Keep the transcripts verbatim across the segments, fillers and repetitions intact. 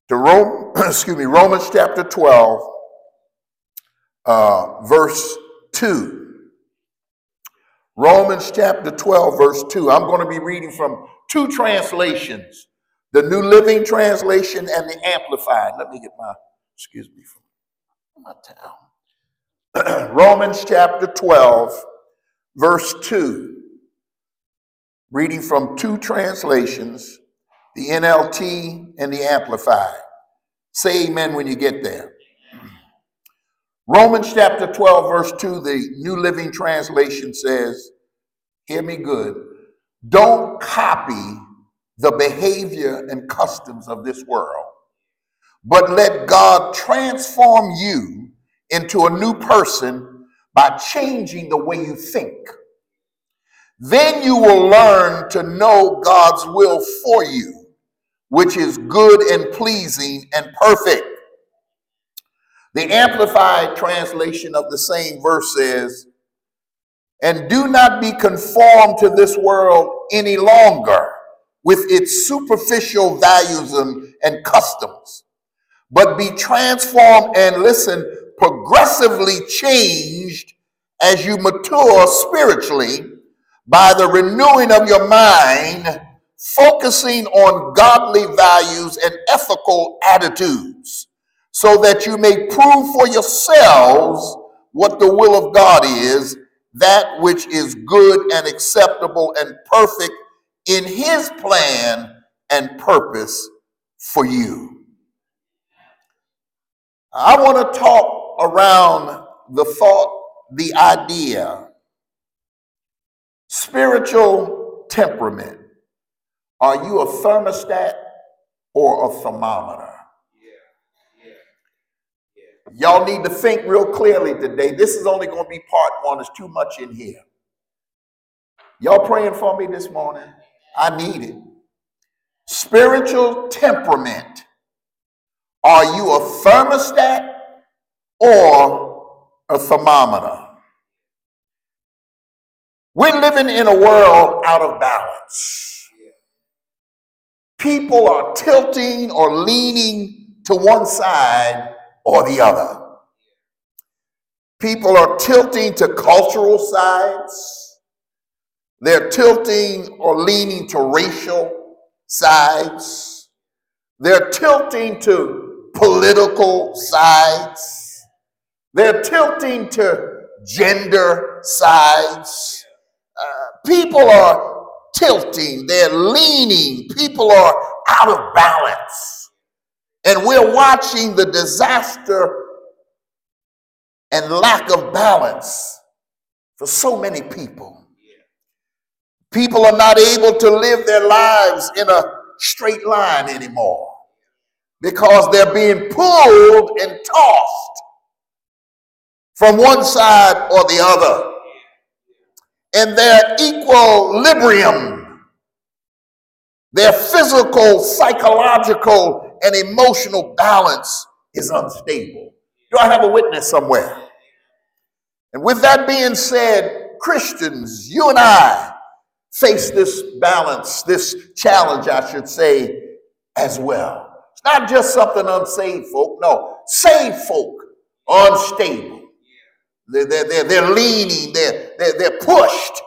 to Rome, excuse me, Romans chapter twelve, uh, verse two. Romans chapter twelve, verse two. I'm going to be reading from two translations, the New Living Translation and the Amplified. Let me get my, excuse me, from my towel. Romans chapter twelve, verse two. Reading from two translations, the N L T and the Amplified. Say amen when you get there. Romans chapter twelve, verse two, the New Living Translation says, hear me good, don't copy the behavior and customs of this world, but let God transform you into a new person by changing the way you think. Then you will learn to know God's will for you, which is good and pleasing and perfect. The Amplified translation of the same verse says, and do not be conformed to this world any longer with its superficial values and, and customs, but be transformed and, listen, progressively changed as you mature spiritually by the renewing of your mind, focusing on godly values and ethical attitudes, so that you may prove for yourselves what the will of God is, that which is good and acceptable and perfect in his plan and purpose for you. I want to talk around the thought, the idea, spiritual temperament. Are you a thermostat or a thermometer? Y'all need to think real clearly today. This is only going to be part one. There's too much in here. Y'all praying for me this morning? I need it. Spiritual temperament. Are you a thermostat or a thermometer? We're living in a world out of balance. People are tilting or leaning to one side or the other. People are tilting to cultural sides. They're tilting or leaning to racial sides. They're tilting to political sides. They're tilting to gender sides. Uh, people are tilting, they're leaning, people are out of balance. And we're watching the disaster and lack of balance for so many people. People are not able to live their lives in a straight line anymore because they're being pulled and tossed from one side or the other. And their equilibrium, their physical, psychological, and emotional balance is unstable. Do I have a witness somewhere? And with that being said, Christians, you and I face this balance, this challenge, I should say, as well. It's not just something unsaved folk. No, saved folk are unstable. They're, they're, they're, they're leaning, they're, they're, they're pushed.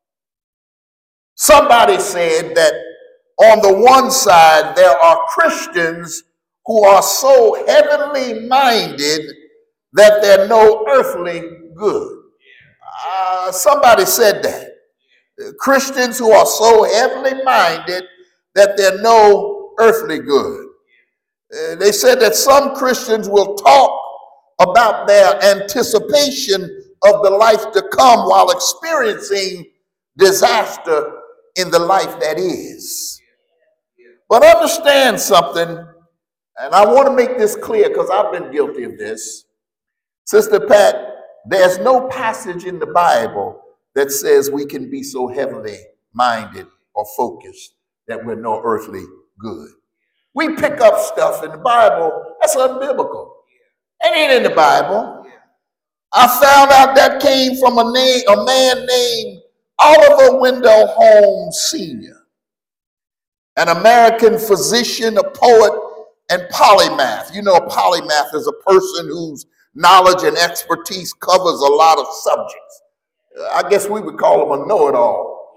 Somebody said that on the one side, there are Christians who are so heavenly minded that they're no earthly good. Uh, somebody said that. Christians who are so heavenly minded that they're no earthly good. Uh, they said that some Christians will talk about their anticipation of the life to come while experiencing disaster in the life that is. But understand something, and I want to make this clear because I've been guilty of this. Sister Pat, there's no passage in the Bible that says we can be so heavenly minded or focused that we're no earthly good. We pick up stuff in the Bible that's unbiblical. It ain't in the Bible. I found out that came from a name, a man named Oliver Wendell Holmes Senior, an American physician, a poet, and polymath. You know, a polymath is a person whose knowledge and expertise covers a lot of subjects. I guess we would call him a know-it-all.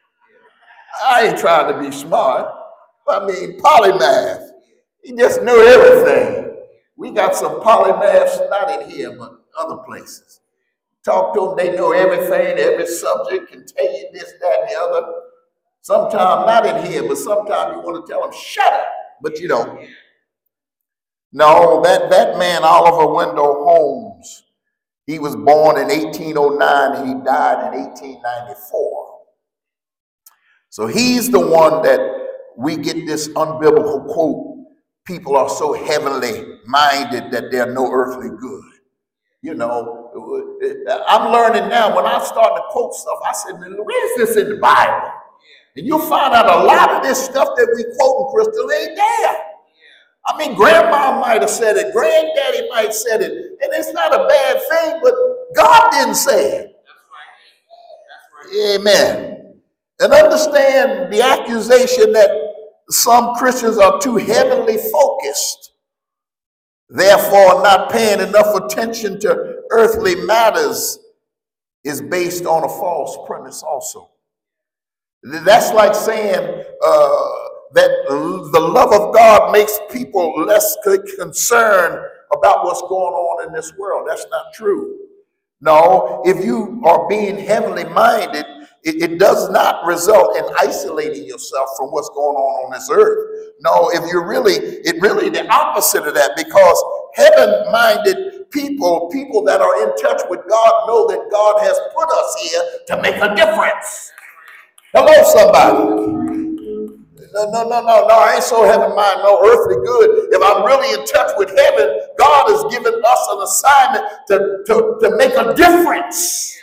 I ain't trying to be smart. I mean, polymath. He just knew everything. We got some polymaths, not in here, but other places. Talk to them, they know everything, every subject, can tell you this, that, and the other. Sometimes not in here, but sometimes you want to tell them, shut up, but you don't. No, that, that man, Oliver Wendell Holmes, he was born in eighteen oh nine and he died in eighteen ninety-four. So he's the one that we get this unbiblical quote, people are so heavenly minded that they're no earthly good. You know, I'm learning now, when I start to quote stuff, I said, where is this in the Bible? And you'll find out a lot of this stuff that we quote in Crystal ain't there. I mean, grandma might have said it, granddaddy might have said it, and it's not a bad thing, but God didn't say it. That's right. That's right. Amen. And understand the accusation that some Christians are too heavenly focused, therefore not paying enough attention to earthly matters, is based on a false premise also. That's like saying uh, that the love of God makes people less concerned about what's going on in this world. That's not true. No, if you are being heavenly minded, it, it does not result in isolating yourself from what's going on on this earth. No, if you're really, it really the opposite of that, because heaven-minded people, people that are in touch with God, know that God has put us here to make a difference. Hello, somebody. No, no, no, no, no, I ain't so heaven-minded, no earthly good. If I'm really in touch with heaven, God has given us an assignment to, to, to make a difference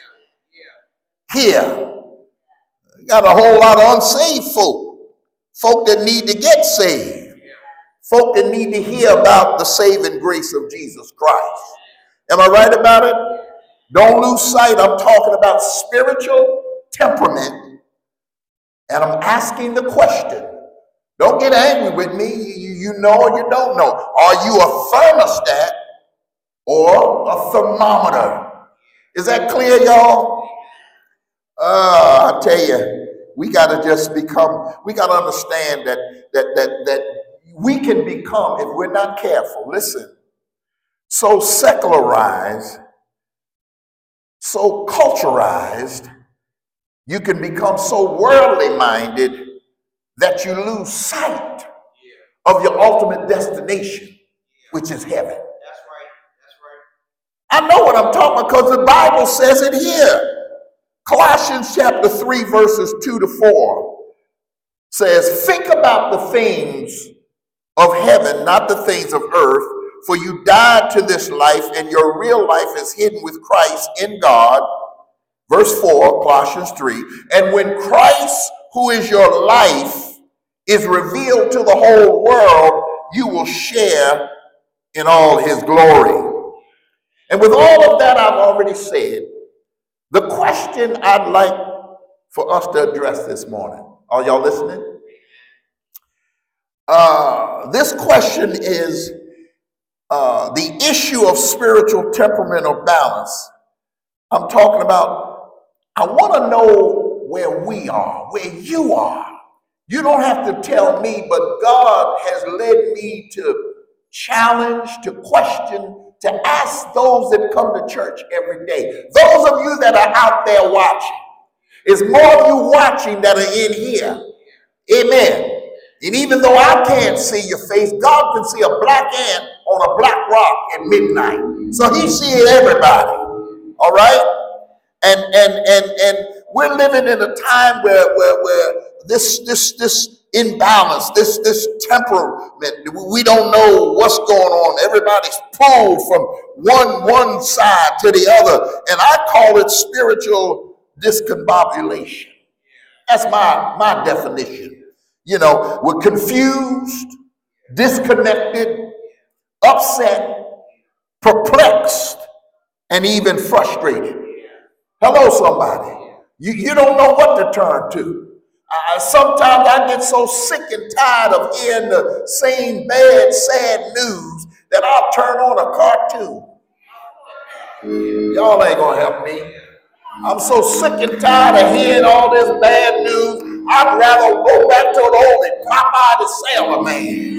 here. We got a whole lot of unsaved folk, folk that need to get saved, folk that need to hear about the saving grace of Jesus Christ. Am I right about it? Don't lose sight. I'm talking about spiritual temperament, and I'm asking the question. Don't get angry with me. You, you know or you don't know. Are you a thermostat or a thermometer? Is that clear, y'all? Uh, I tell you, we got to just become, we got to understand that, that, that, that we can become, if we're not careful, listen, so secularized, so culturized, you can become so worldly minded that you lose sight of your ultimate destination, which is heaven. That's right. That's right. I know what I'm talking about because the Bible says it here. Colossians chapter three, verses two to four says, think about the things of heaven, not the things of earth, for you died to this life, and your real life is hidden with Christ in God. Verse four, Colossians three, and when Christ, who is your life, is revealed to the whole world, you will share in all his glory. And with all of that I've already said, the question I'd like for us to address this morning, are y'all listening? Uh, this question is uh, the issue of spiritual temperament or balance. I'm talking about, I want to know where we are, where you are. You don't have to tell me, but God has led me to challenge, to question, to ask those that come to church every day. Those of you that are out there watching, it's more of you watching that are in here. Amen. And even though I can't see your face, God can see a black ant on a black rock at midnight. So he's seeing everybody. All right? And and and and we're living in a time where where where this this this imbalance, this this temperament, we don't know what's going on. Everybody's pulled from one one side to the other, and I call it spiritual discombobulation. That's my my definition. You know, we're confused, disconnected, upset, perplexed, and even frustrated. Hello, somebody. You, you don't know what to turn to. I, sometimes I get so sick and tired of hearing the same bad, sad news that I'll turn on a cartoon. Y'all ain't gonna help me. I'm so sick and tired of hearing all this bad news. I'd rather go back to the old Popeye the Sailor Man.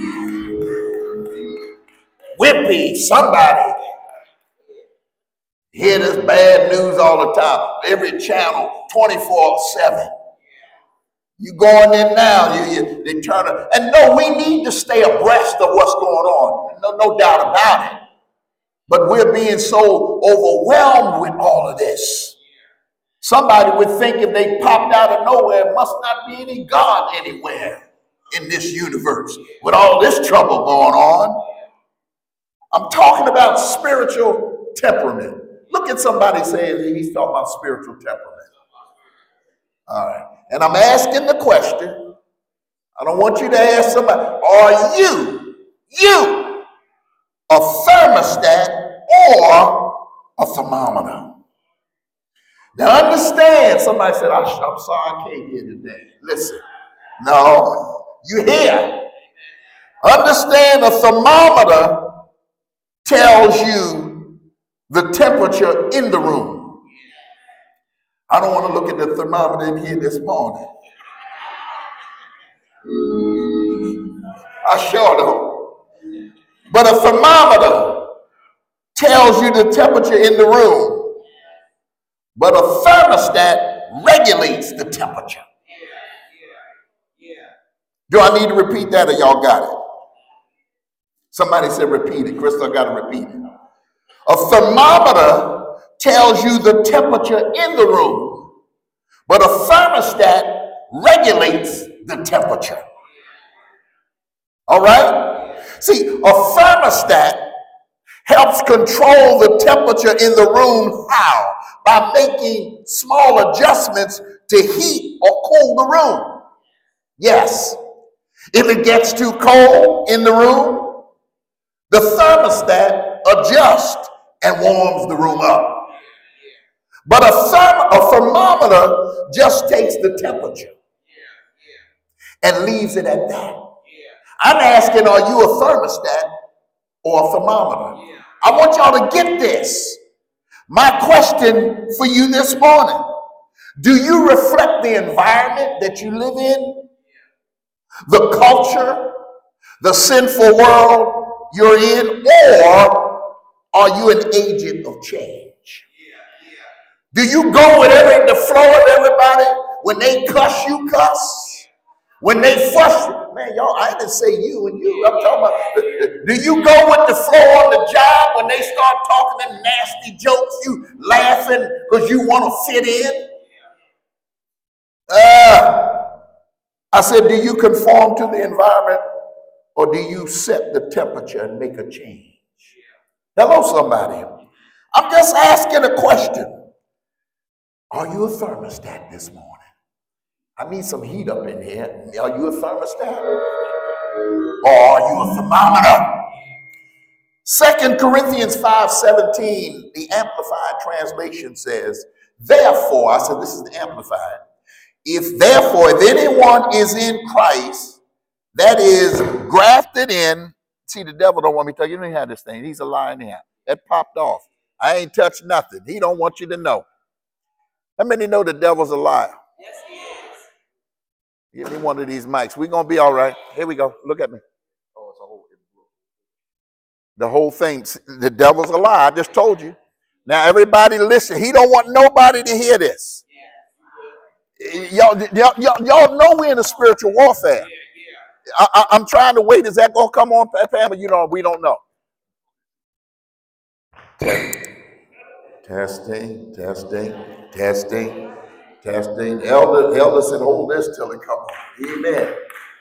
Whippy, somebody. Hear this bad news all the time. Every channel, twenty-four seven. You going in now, you, you they turn it. And no, we need to stay abreast of what's going on. No, no doubt about it. But we're being so overwhelmed with all of this. Somebody would think if they popped out of nowhere, it must not be any God anywhere in this universe with all this trouble going on. I'm talking about spiritual temperament. Look at somebody saying he's talking about spiritual temperament. All right. And I'm asking the question. I don't want you to ask somebody, are you, you, a thermostat or a thermometer? Now understand, somebody said, I'm sorry I can't hear today. Listen, no, you hear. Understand, a thermometer tells you the temperature in the room. I don't want to look at the thermometer in here this morning. I sure don't. But a thermometer tells you the temperature in the room. But a thermostat regulates the temperature. Do I need to repeat that or y'all got it? Somebody said repeat it. Crystal, I got to repeat it. A thermometer tells you the temperature in the room, but a thermostat regulates the temperature. All right? See, a thermostat helps control the temperature in the room. How? By making small adjustments to heat or cool the room. Yes. If it gets too cold in the room, the thermostat adjusts and warms the room up. But a, therm- a thermometer just takes the temperature and leaves it at that. I'm asking, are you a thermostat or a thermometer? I want y'all to get this. My question for you this morning, do you reflect the environment that you live in? The culture, the sinful world you're in, or are you an agent of change? Do you go with every the flow of everybody? When they cuss, you cuss. When they fuss, man, y'all, I didn't say you and you. I'm talking about, do you go with the flow on the job when they start talking them nasty jokes, you laughing because you want to fit in? Uh, I said, do you conform to the environment or do you set the temperature and make a change? Hello, somebody. I'm just asking a question. Are you a thermostat this morning? I need some heat up in here. Are you a thermostat? Or are you a thermometer? Second Corinthians five seventeen, the Amplified translation says, therefore, I said this is the Amplified. If therefore, if anyone is in Christ, that is grafted in. See, the devil don't want me to tell you, you don't have this thing. He's a lying here. That popped off. I ain't touched nothing. He don't want you to know. How many know the devil's a liar? Yes, he is. Give me one of these mics. We're going to be all right. Here we go. Look at me. Oh, it's a whole, the whole thing. The devil's a liar. I just told you. Now, everybody listen. He don't want nobody to hear this. Y'all, y'all, y'all, y'all know we're in a spiritual warfare. I, I, I'm trying to wait. Is that going to come on, Pam? You know, we don't know. Testing, testing, testing, testing. Elder, elder said, hold this till it comes on. Amen.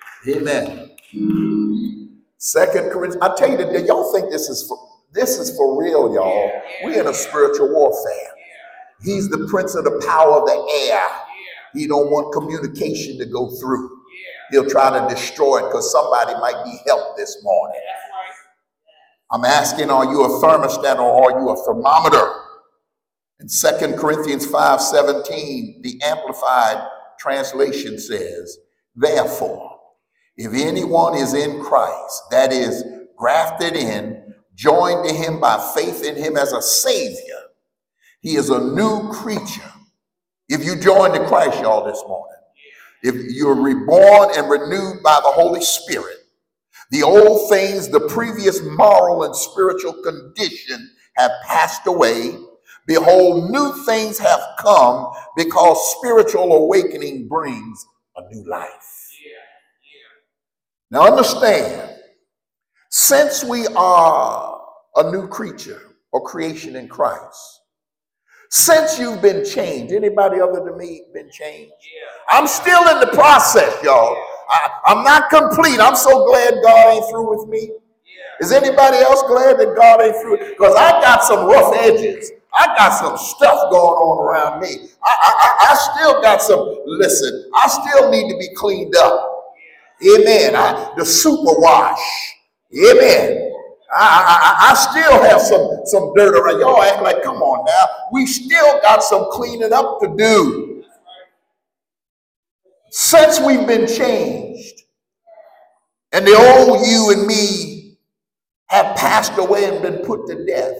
Amen. Second Corinthians. I tell you that y'all think this is for this is for real, y'all. We're in a spiritual warfare. He's the prince of the power of the air. He don't want communication to go through. He'll try to destroy it because somebody might be helped this morning. I'm asking, are you a thermostat or are you a thermometer? In Second Corinthians five seventeen, the Amplified translation says, therefore, if anyone is in Christ, that is grafted in, joined to him by faith in him as a savior, he is a new creature. If you join to Christ, y'all, this morning, if you're reborn and renewed by the Holy Spirit, the old things, the previous moral and spiritual condition have passed away. Behold, new things have come, because spiritual awakening brings a new life. Now understand, since we are a new creature or creation in Christ, since you've been changed, anybody other than me been changed? I'm still in the process, y'all. I, I'm not complete. I'm so glad God ain't through with me. Is anybody else glad that God ain't through? Because I got some rough edges. I got some stuff going on around me. I, I, I still got some, listen, I still need to be cleaned up. Amen. I, the super wash. Amen. I, I, I still have some, some dirt around. Y'all act like, come on now. We still got some cleaning up to do. Since we've been changed and the old you and me have passed away and been put to death,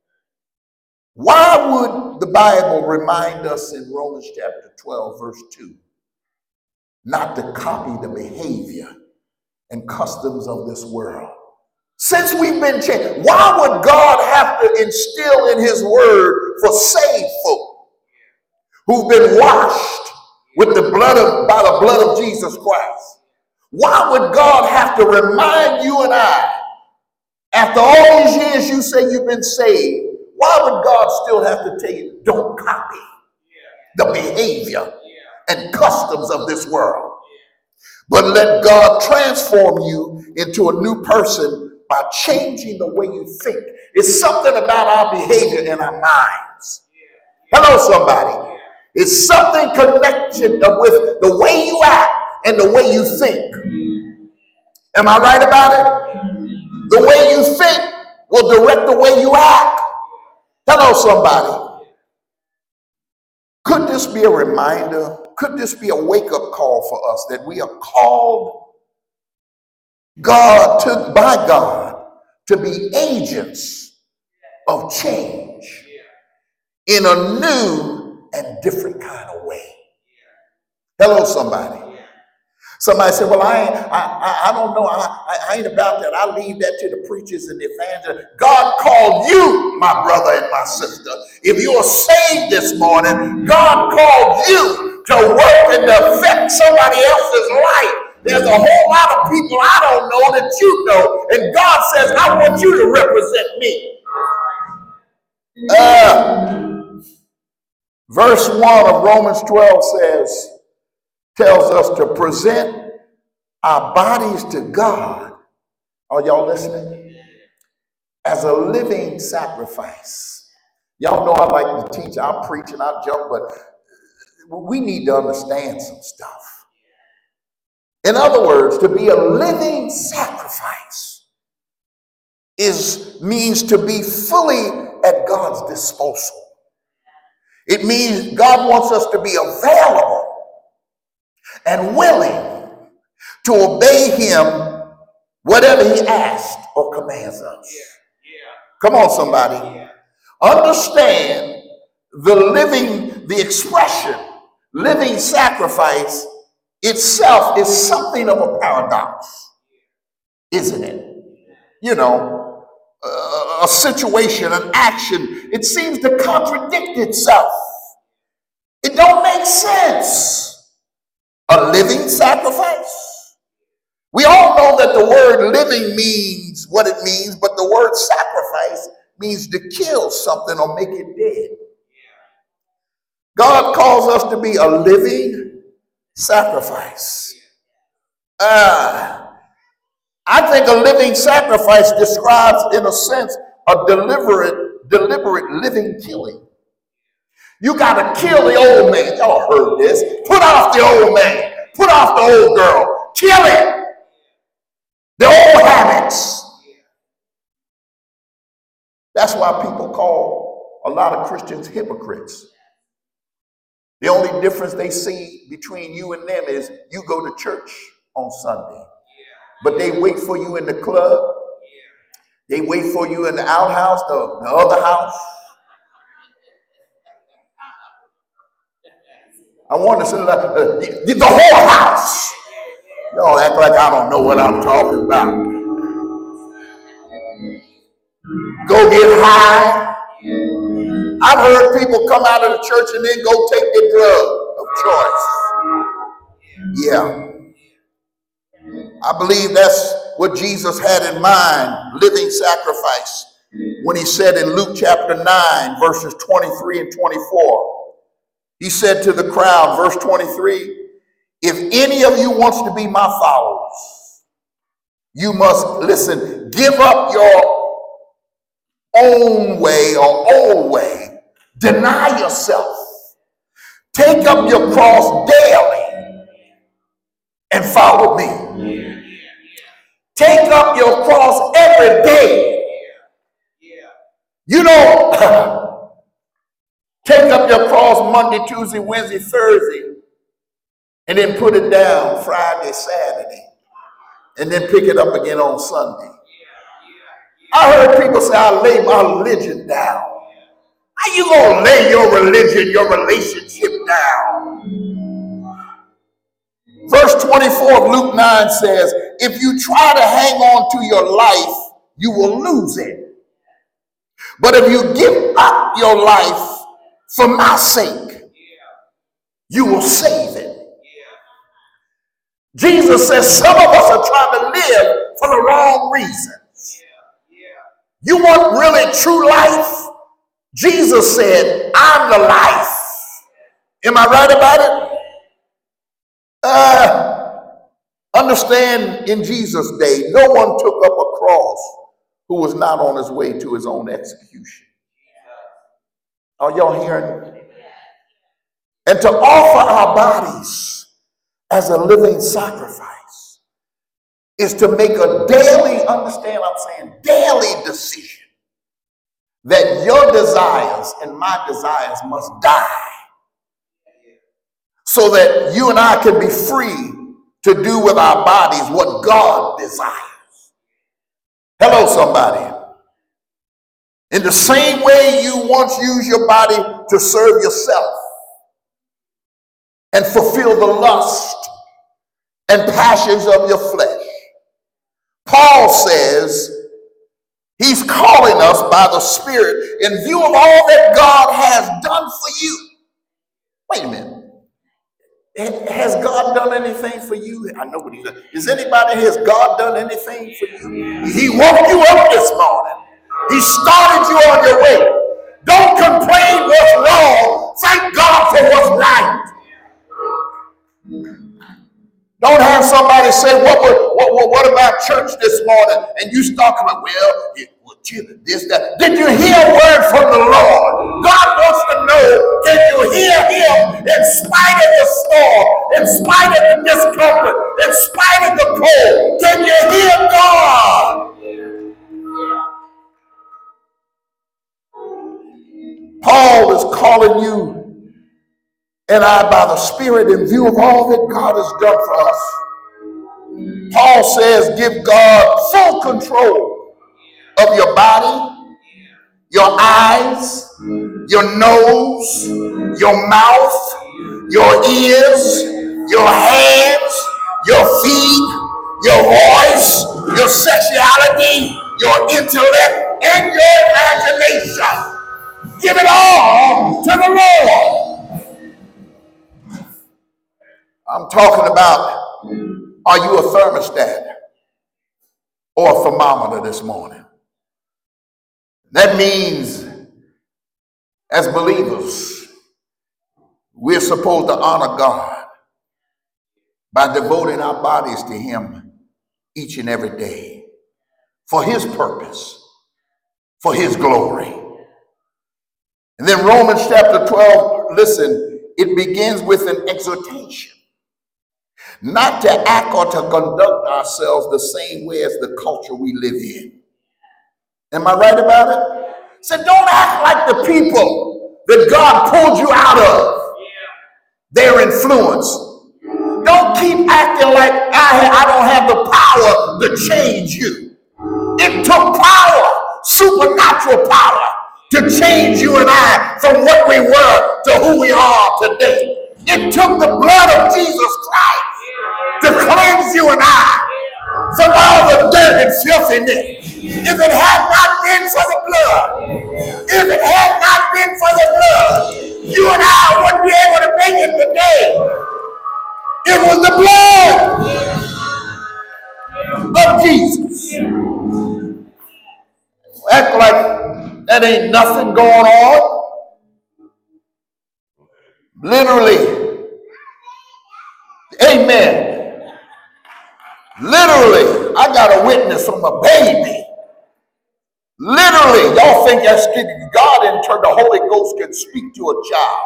why would the Bible remind us in Romans chapter twelve, verse two, not to copy the behavior and customs of this world? Since we've been changed, why would God have to instill in his word for saved folk who've been washed with the blood of, by the blood of Jesus Christ? Why would God have to remind you and I, after all these years you say you've been saved, why would God still have to tell you, don't copy the behavior and customs of this world, but let God transform you into a new person by changing the way you think? It's something about our behavior in our minds. Hello, somebody. It's something connected with the way you act and the way you think. Am I right about it? The way you think will direct the way you act. Hello, somebody. Could this be a reminder? Could this be a wake-up call for us that we are called God to, by God to be agents of change in a new and different kind of way? Hello, somebody. Somebody said, well, I, ain't, I, I, I don't know. I, I ain't about that. I leave that to the preachers and the evangelists. God called you, my brother and my sister. If you are saved this morning, God called you to work and to affect somebody else's life. There's a whole lot of people I don't know that you know. And God says, I want you to represent me. Uh, verse one of Romans twelve says, tells us to present our bodies to God. Are y'all listening? As a living sacrifice. Y'all know I like to teach, I preach and I jump, but we need to understand some stuff. In other words, to be a living sacrifice is means to be fully at God's disposal. It means God wants us to be available and willing to obey him whatever he asks or commands us. Come on, somebody. Understand the living, the expression, living sacrifice itself is something of a paradox, isn't it? You know, a situation, an action, it seems to contradict itself. It don't make sense. A living sacrifice? We all know that the word living means what it means, but the word sacrifice means to kill something or make it dead. God calls us to be a living sacrifice. Uh, I think a living sacrifice describes, in a sense, a deliberate, deliberate living killing. You got to kill the old man. Y'all heard this. Put off the old man. Put off the old girl. Kill it. The old habits. That's why people call a lot of Christians hypocrites. The only difference they see between you and them is you go to church on Sunday, but they wait for you in the club. They wait for you in the outhouse, the, the other house. I want to say like, uh, the, the whole house. Y'all act like I don't know what I'm talking about. Go get high. I've heard people come out of the church and then go take their drug of choice. Yeah. I believe that's what Jesus had in mind, living sacrifice, when he said in Luke chapter nine, verses twenty-three and twenty-four, he said to the crowd, verse twenty-three, if any of you wants to be my followers, you must, listen, give up your own way or old way, deny yourself, take up your cross daily and follow me. Take up your cross every day. You don't take up your cross Monday, Tuesday, Wednesday, Thursday, and then put it down Friday, Saturday, and then pick it up again on Sunday. I heard people say, I lay my religion down. How you gonna lay your religion, your relationship down? Verse twenty-four of Luke nine says, if you try to hang on to your life, you will lose it. But if you give up your life for my sake, you will save it. Jesus says some of us are trying to live for the wrong reasons. You want really true life? Jesus said, I'm the life. Am I right about it? Uh, understand, in Jesus' day, no one took up a cross who was not on his way to his own execution. Are y'all hearing me? And to offer our bodies as a living sacrifice is to make a daily, understand I'm saying, daily decision that your desires and my desires must die so that you and I can be free to do with our bodies what God desires. Hello, somebody. In the same way you once used your body to serve yourself and fulfill the lust and passions of your flesh, Paul says he's calling us by the Spirit in view of all that God has done for you. Wait a minute. Has God done anything for you? I know what he's done. Is anybody, has God done anything for you? He woke you up this morning. He started you on your way. Don't complain what's wrong. Thank God for what's right. Don't have somebody say, what, what, what, what about church this morning? And you start coming, well, it, well, this, that. Did you hear a word from the Lord? God wants to know, can you hear him in spite of the storm, in spite of the discomfort, in spite of the cold? Can you hear God? Paul is calling you and I by the Spirit in view of all that God has done for us. Paul says, give God full control of your body, your eyes, your nose, your mouth, your ears, your hands, your feet, your voice, your sexuality, your intellect, and your imagination. Give it all to the Lord. I'm talking about, are you a thermostat or a thermometer this morning? That means, as believers, we're supposed to honor God by devoting our bodies to him each and every day for his purpose, for his glory. And then Romans chapter twelve, listen, it begins with an exhortation not to act or to conduct ourselves the same way as the culture we live in. Am I right about it? So don't act like the people that God pulled you out of. their influence. Don't keep acting like I, I don't have the power to change you. It took power, supernatural power, to change you and I from what we were to who we are today. It took the blood of Jesus Christ to cleanse you and I from all the dirt and filthiness. If it had not been for the blood, if it had not been for the blood, you and I wouldn't be able to make it today. It was the blood of Jesus. Act like that ain't nothing going on. Literally. Amen. Literally, I got a witness from a baby. Literally, y'all think that's God in turn, the Holy Ghost can speak to a child.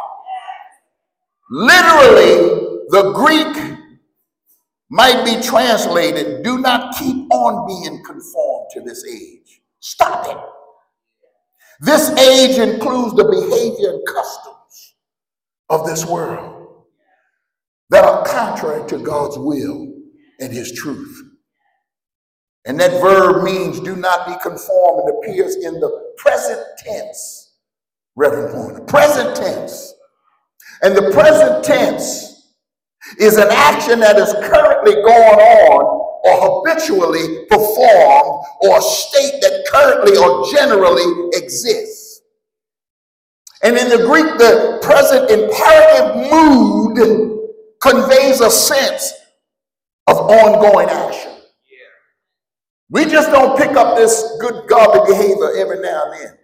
Literally, the Greek might be translated, do not keep on being conformed to this age. Stop it. This age includes the behavior and customs of this world that are contrary to God's will and his truth. And that verb means do not be conformed and appears in the present tense. Reverend Warner, present tense. And the present tense is an action that is currently going on or habitually performed, or a state that currently or generally exists. And in the Greek, the present imperative mood conveys a sense of ongoing action. We just don't pick up this good godly behavior every now and then.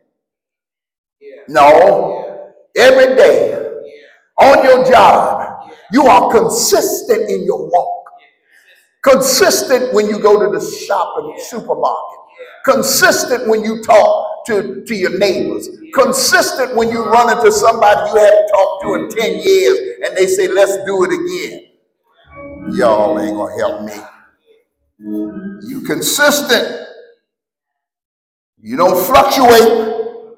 No, every day on your job, you are consistent in your walk. Consistent when you go to the shop and supermarket. Consistent when you talk to, to your neighbors. Consistent when you run into somebody you haven't talked to in ten years and they say, let's do it again. Y'all ain't gonna help me. You consistent. You don't fluctuate.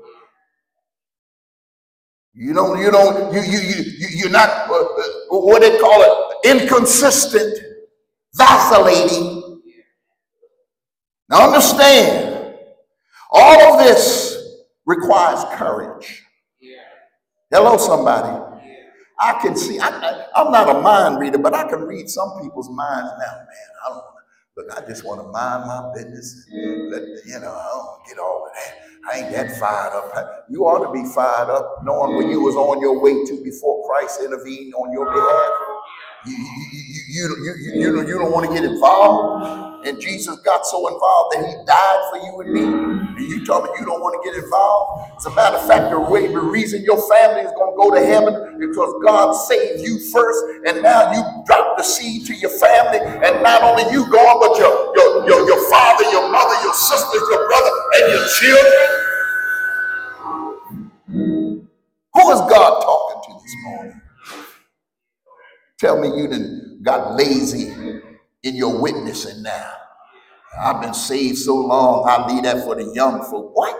You don't, you don't, you, you, you, you're not, uh, what they call it, inconsistent, vacillating. Now understand, all of this requires courage. Hello, somebody. I can see, I, I, I'm not a mind reader, but I can read some people's minds now, man. I don't Look, I just want to mind my business. Let, you know, I don't get all of that. I ain't that fired up. You ought to be fired up knowing when you was on your way to before Christ intervened on your behalf. You, you, you, you, you, you, don't, you don't want to get involved. And Jesus got so involved that he died for you and me. And you tell me you don't want to get involved. As a matter of fact, the, way, the reason your family is going to go to heaven because God saved you first. And now you drop the seed to your family. And not only you going, but your, your, your, your father, your mother, your sisters, your brother, and your children. Who is God talking to this morning? Tell me you done got lazy in your witnessing now. I've been saved so long, I'll leave that for the young folk. What?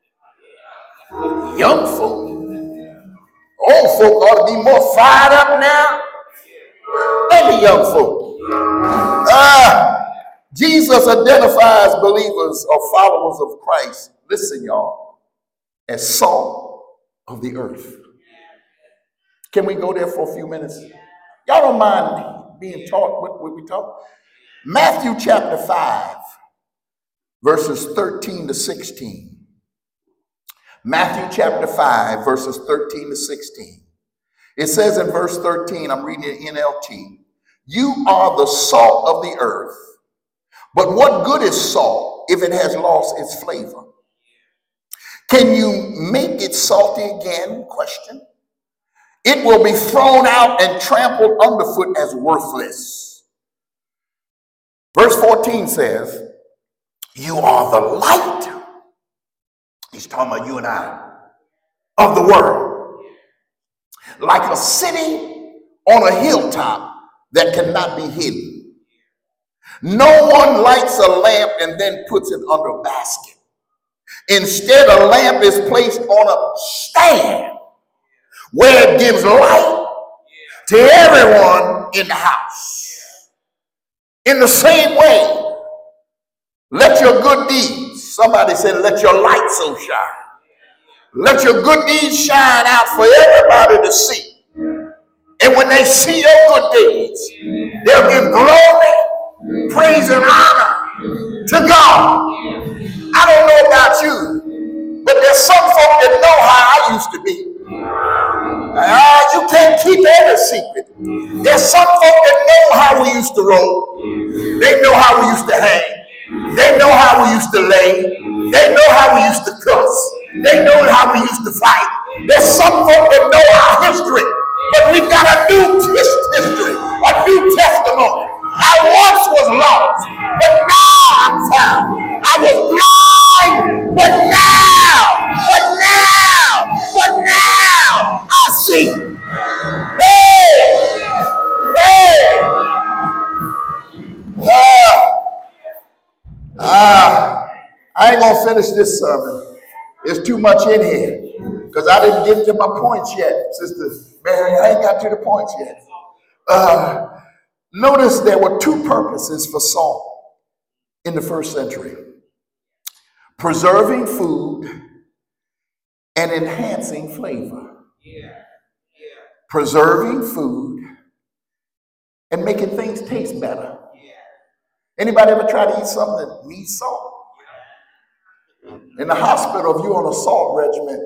Young folk? Old folk ought to be more fired up now than the young folk. Ah, Jesus identifies believers or followers of Christ, listen y'all, as salt of the earth. Can we go there for a few minutes? Y'all don't mind being taught what, what we taught? Matthew chapter five, verses thirteen to sixteen. Matthew chapter five, verses thirteen to sixteen. It says in verse thirteen, I'm reading it in N L T, you are the salt of the earth, but what good is salt if it has lost its flavor? Can you make it salty again? Question. It will be thrown out and trampled underfoot as worthless. Verse fourteen says, you are the light. He's talking about you and I, of the world. Like a city on a hilltop that cannot be hidden. No one lights a lamp and then puts it under a basket. Instead, a lamp is placed on a stand where it gives light to everyone in the house. In the same way, let your good deeds, somebody said, let your light so shine. Let your good deeds shine out for everybody to see. And when they see your good deeds, they'll give glory, praise, and honor to God. I don't know about you, but there's some folk that know how I used to be. Uh, you can't keep every secret. There's some folk that know how we used to roll. They know how we used to hang. They know how we used to lay. They know how we used to cuss. They know how we used to fight. There's some folk that know our history, but we've got a new history, a new testimony. I once was lost, but now I'm found. I was blind, but now, but now, but now I see. Hey, hey, ah, ah, I ain't gonna finish this sermon. There's too much in here because I didn't get to my points yet, Sister Mary. I ain't got to the points yet. Uh, notice there were two purposes for salt in the first century: preserving food and enhancing flavor. Yeah. Yeah. Preserving food and making things taste better. Yeah. Anybody ever try to eat something that needs salt? In the hospital, if you're on a salt regimen,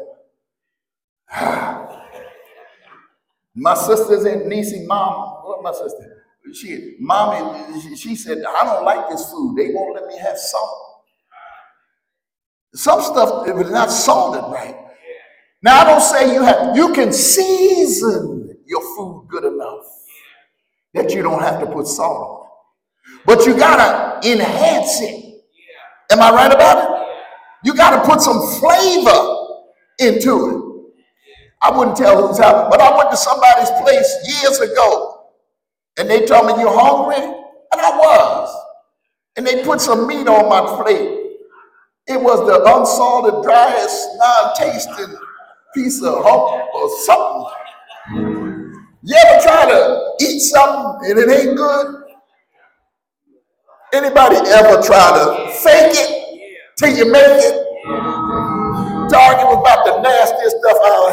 my sister's in Nisi, mom, what my sister? She, mommy, she, she said, I don't like this food. They won't let me have salt. Some stuff, if it's not salted right. Now, I don't say you have, you can season your food good enough that you don't have to put salt on it. But you gotta enhance it. Am I right about it? You got to put some flavor into it. I wouldn't tell who's out, but I went to somebody's place years ago, and they told me, you're hungry? And I was. And they put some meat on my plate. It was the unsalted, driest, non-tasting piece of hump or something. You ever try to eat something and it ain't good? Anybody ever try to fake it till you make it? Target was about the nastiest stuff I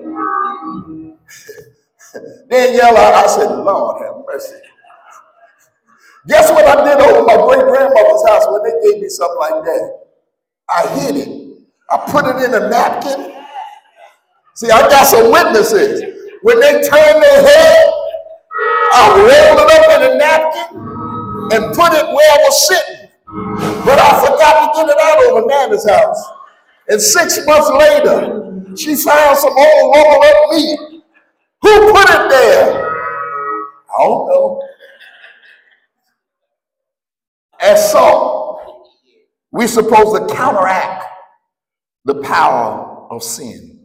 ever had. Danielle, I, I said, Lord have mercy. Guess what I did over my great grandmother's house when they gave me something like that? I hid it. I put it in a napkin. See, I got some witnesses. When they turned their head, I rolled it up in a napkin and put it where I was sitting. But I forgot to get it out over Nana's house. And six months later, she found some old rolled up meat. Who put it there? I don't know. As salt, we're supposed to counteract the power of sin.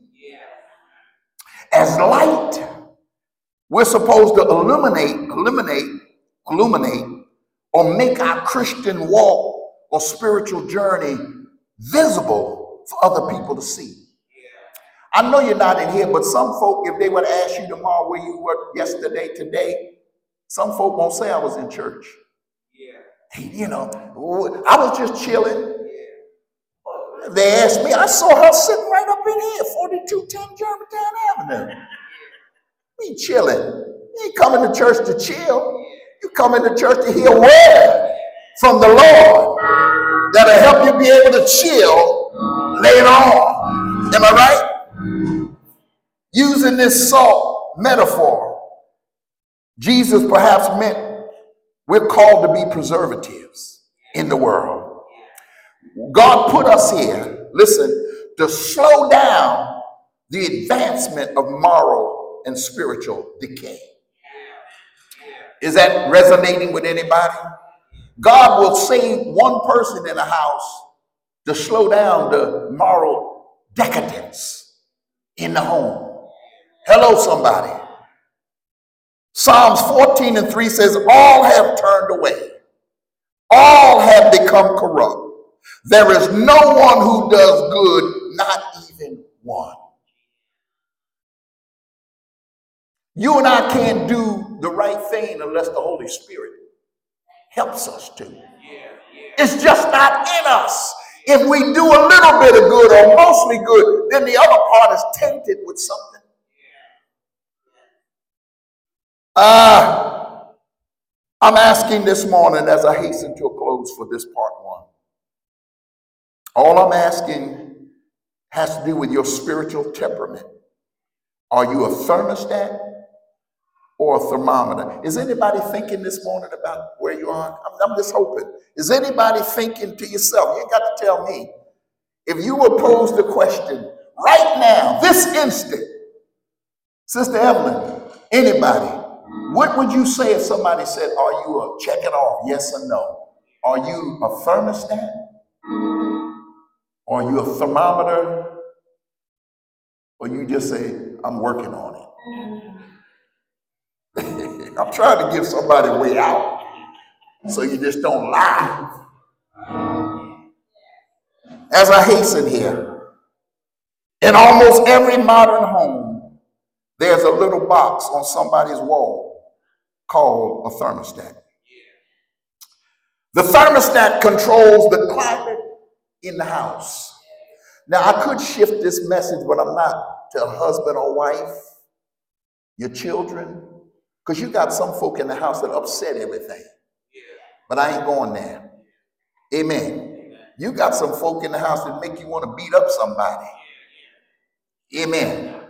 As light, we're supposed to illuminate, eliminate, illuminate, or make our Christian walk or spiritual journey visible for other people to see. I know you're not in here, but some folk, if they would ask you tomorrow where you were yesterday, today, some folk won't say I was in church. Yeah. You know, I was just chilling. Yeah. They asked me, I saw her sitting right up in here, forty-two ten Germantown Avenue. We chilling. You ain't coming to church to chill. You coming to church to hear a word from the Lord that'll help you be able to chill later on. Am I right? Using this salt metaphor, Jesus perhaps meant we're called to be preservatives in the world. God put us here, listen, to slow down the advancement of moral and spiritual decay. Is that resonating with anybody? God will save one person in a house to slow down the moral decadence in the home. Hello, somebody. Psalms fourteen and three says, all have turned away. All have become corrupt. There is no one who does good, not even one. You and I can't do the right thing unless the Holy Spirit helps us to. It's just not in us. If we do a little bit of good or mostly good, then the other part is tainted with something. Uh, I'm asking this morning as I hasten to a close for this part one. All I'm asking has to do with your spiritual temperament. Are you a thermostat or a thermometer? Is anybody thinking this morning about where you are? I'm, I'm just hoping. Is anybody thinking to yourself? You ain't got to tell me. If you were posed the question right now, this instant, Sister Evelyn, anybody, what would you say if somebody said, are you a check it off, yes or no? Are you a thermostat? Or are you a thermometer? Or you just say, I'm working on it. I'm trying to give somebody a way out so you just don't lie. As I hasten here, in almost every modern home, there's a little box on somebody's wall called a thermostat. The thermostat controls the climate in the house. Now, I could shift this message, but I'm not, to a husband or wife, your children, because you got some folk in the house that upset everything. But I ain't going there. Amen. You got some folk in the house that make you want to beat up somebody. Amen.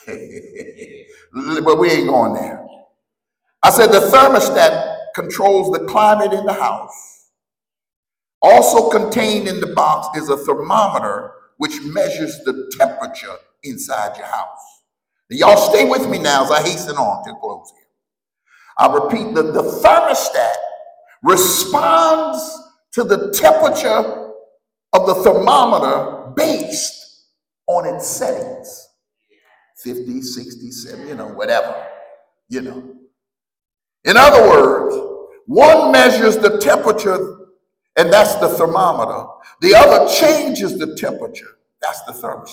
But we ain't going there. I said the thermostat controls the climate in the house. Also contained in the box is a thermometer which measures the temperature inside your house. Now, y'all stay with me now as I hasten on to close here. I repeat that the thermostat responds to the temperature of the thermometer based on its settings. fifty, sixty, seventy, you know, whatever, you know. In other words, one measures the temperature, and that's the thermometer. The other changes the temperature. That's the thermostat.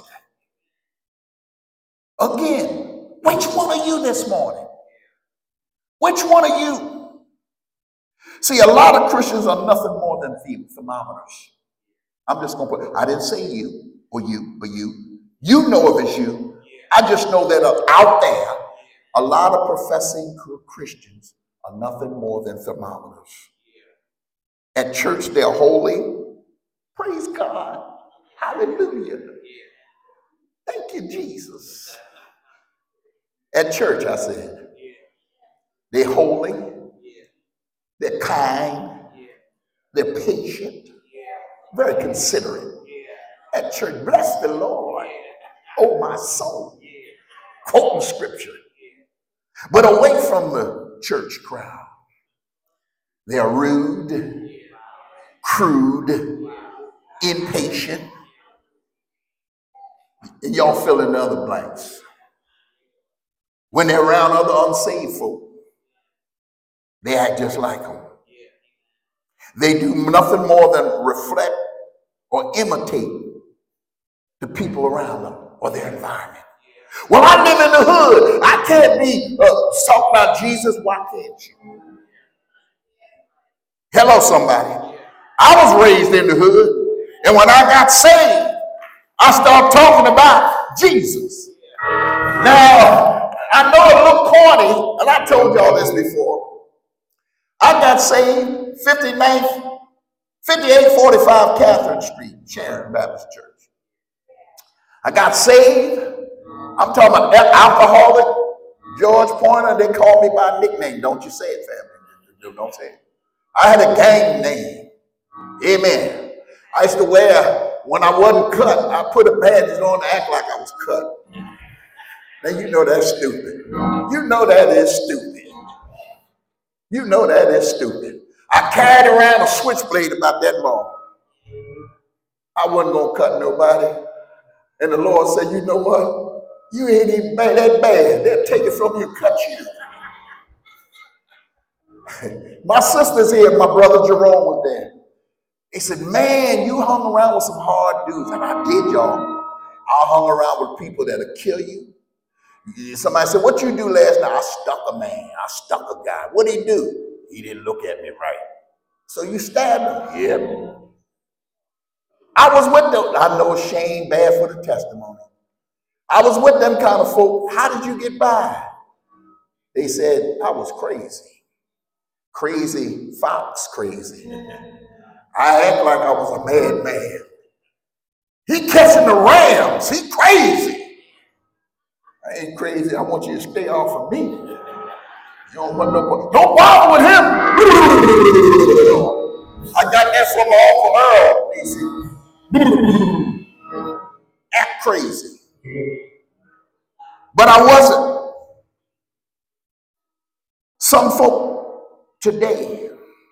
Again, which one are you this morning? Which one are you? See, a lot of Christians are nothing more than thermometers. I'm just going to put, I didn't say you or you, but you. You know if it's you. I just know that out there, a lot of professing Christians are nothing more than thermometers. At church, they're holy. Praise God. Hallelujah. Thank you, Jesus. At church, I said, they're holy. They're kind. They're patient. Very considerate. At church, bless the Lord, oh my soul. Quoting scripture. But away from the church crowd, they're rude, crude, impatient, and y'all fill in the other blanks. When they're around other unsaved folk, they act just like them. They do nothing more than reflect or imitate the people around them or their environment. Well, I live in the hood. I can't be uh, talking about Jesus. Why can't you? Hello, somebody. I was raised in the hood, and when I got saved, I started talking about Jesus. Now, I know it look corny, and I told y'all this before. I got saved fifty-ninth, fifty-eight forty-five Catherine Street, Sharon Baptist Church. I got saved. I'm talking about alcoholic, George Pointer. They called me by a nickname. Don't you say it, family. Don't say it. I had a gang name. Amen. I used to wear, when I wasn't cut, I put a bandage on to act like I was cut. Now, you know that's stupid. You know that is stupid. You know that is stupid. I carried around a switchblade about that long. I wasn't going to cut nobody. And the Lord said, you know what? You ain't even bad, that bad. They'll take it from you and cut you. My sister's here. My brother Jerome was there. He said, man, you hung around with some hard dudes. And I did, y'all. I hung around with people that'll kill you. Somebody said, what you do last night? I stuck a man. I stuck a guy. What did he do? He didn't look at me right. So you stabbed him? Yeah. I was with them. I know shame bad for the testimony. I was with them kind of folk. How did you get by? They said, I was crazy. Crazy fox crazy. I act like I was a madman. He catching the rams. He crazy. I ain't crazy. I want you to stay off of me. You don't want no, don't bother with him. I got that from my Uncle Earl. Act crazy. But I wasn't. Some folk today,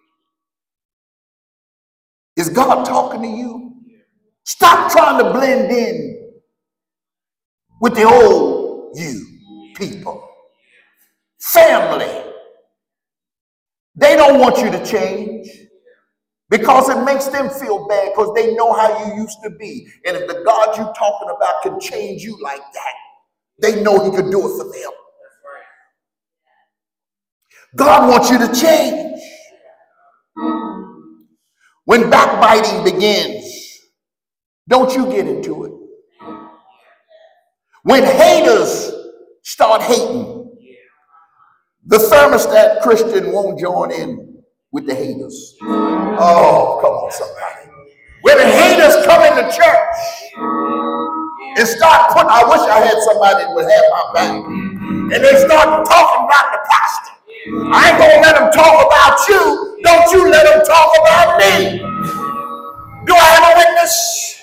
is God talking to you? Stop trying to blend in with the old you people. Family. They don't want you to change because it makes them feel bad because they know how you used to be. And if the God you're talking about can change you like that, they know he could do it for them. God wants you to change. When backbiting begins, don't you get into it. When haters start hating, the thermostat Christian won't join in with the haters. Oh, come on, somebody. When the haters come into church and start putting, I wish I had somebody that would have my back, and they start talking about the pastor. I ain't gonna let them talk about you. Don't you let them talk about me. Do I have a witness?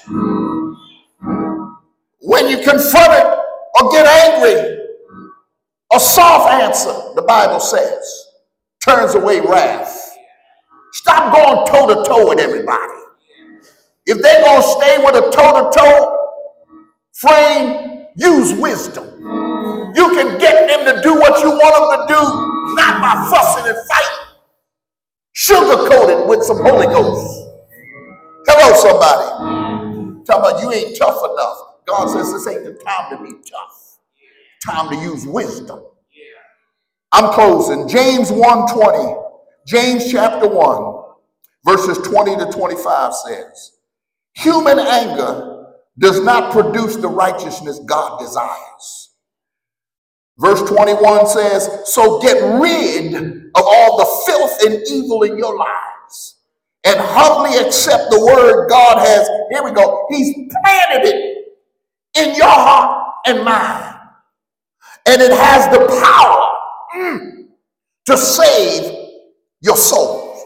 When you confront it or get angry, a soft answer, the Bible says, turns away wrath. Stop going toe to toe with everybody. If they're gonna stay with a toe to toe frame, use wisdom. You can get them to do what you want them to do, not by fussing and fighting. Sugarcoat it with some Holy Ghost. Hello, somebody. Talking about you ain't tough enough. God says this ain't the time to be tough. Time to use wisdom. I'm closing. James one twenty. James chapter one, verses twenty to twenty-five says, human anger does not produce the righteousness God desires. Verse twenty-one says, so get rid of all the filth and evil in your lives and humbly accept the word God has, here we go, he's planted it in your heart and mind. And it has the power mm, to save your soul.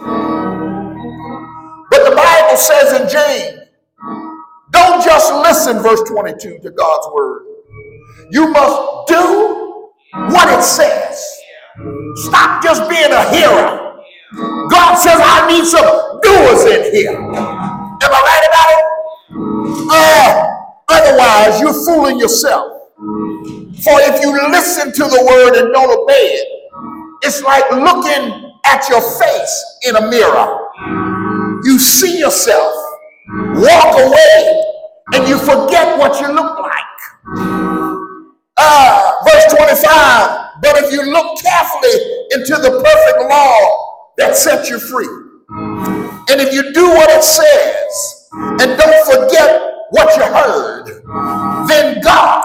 But the Bible says in James, don't just listen, verse twenty-two, to God's word. You must do what it says. Stop just being a hearer. God says, I need some doers in here. Am I right about it? Uh, otherwise, you're fooling yourself. For if you listen to the word and don't obey it, it's like looking at your face in a mirror. You see yourself, walk away, and you forget what you look like. Uh, verse twenty-five, but if you look carefully into the perfect law that sets you free, and if you do what it says, and don't forget what you heard, then God,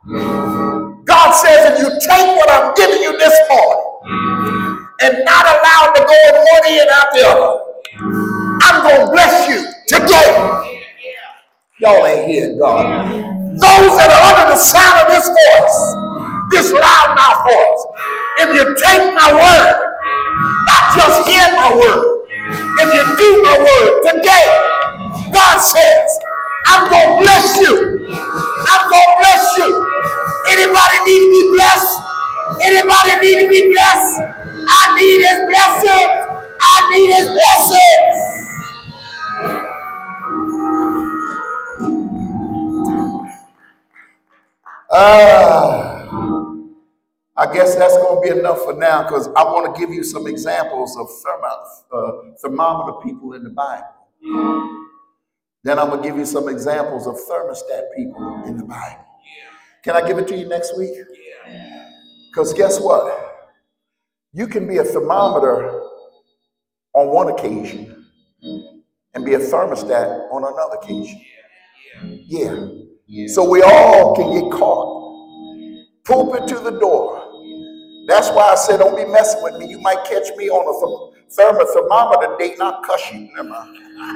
God says, if you take what I'm giving you this morning, and not allow it to go in one ear and out the other, I'm going to bless you today. Y'all ain't hearing God. Those that are under the sound of this voice, this loudmouth voice, if you take my word, not just hear my word, if you do my word today, God says, I'm going to bless you. I'm going to bless you. Anybody need to be blessed? Anybody need to be blessed? I need his blessing. I need his blessing. Uh, I guess that's going to be enough for now because I want to give you some examples of thermo- uh, thermometer people in the Bible. Then I'm going to give you some examples of thermostat people in the Bible. Can I give it to you next week? Because guess what? You can be a thermometer on one occasion and be a thermostat on another occasion. Yeah. So we all can get caught. Pulpit to the door. That's why I said, don't be messing with me. You might catch me on a th- thermo thermometer date and I'll cuss you. Never mind.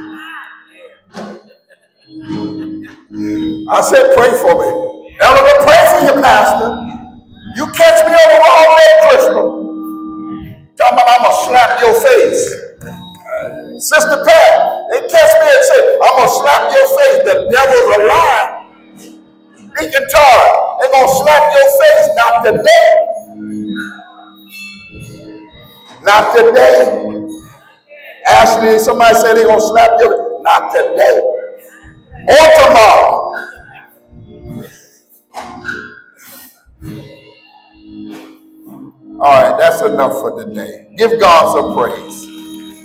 I said, pray for me. Elder, pray for your pastor. You catch me on the wrong day, Crystal. Talking about I'm going to slap your face. Sister Pat, they catch me and say, I'm going to slap your face. The devil's a lie. Deacon Todd, they're going to slap your face. Not today. Not today. Ashley, somebody said they're going to slap you. Not today. Or tomorrow. All right, that's enough for today. Give God some praise.